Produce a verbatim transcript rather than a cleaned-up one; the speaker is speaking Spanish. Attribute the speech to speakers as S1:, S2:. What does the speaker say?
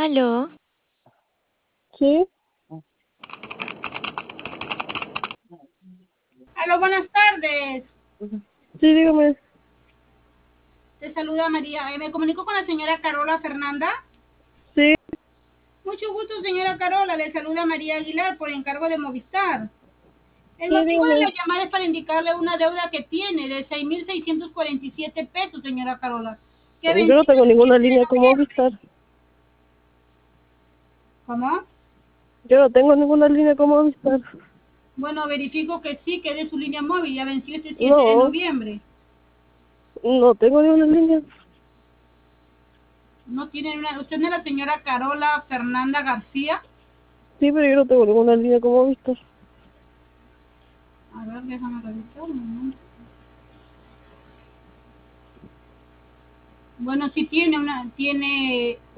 S1: ¿Aló?
S2: Sí,
S3: Aló, buenas tardes.
S2: sí, dígame.
S3: Te saluda María. Eh, me comunico con la señora Carola Fernanda.
S2: Sí,
S3: Mucho gusto, señora Carola. Le saluda María Aguilar por encargo de Movistar. El
S2: sí,
S3: motivo de
S2: dígame.
S3: la llamada es para indicarle una deuda que tiene de seis mil seiscientos cuarenta y siete pesos, señora Carola, que
S2: Yo no
S3: venció
S2: tengo
S3: el
S2: ninguna
S3: siete de
S2: línea con Movistar.
S3: noviembre. ¿Cómo?
S2: Yo no tengo ninguna línea con Movistar.
S3: Bueno, verifico que sí, que de su línea móvil. Ya venció este siete de
S2: No,
S3: noviembre.
S2: no tengo ninguna línea.
S3: No tiene una... ¿Usted no es la señora Carola Fernanda García?
S2: Sí, pero yo no tengo ninguna línea con Movistar.
S3: A ver, déjame revisar un momento. Bueno, sí tiene una, tiene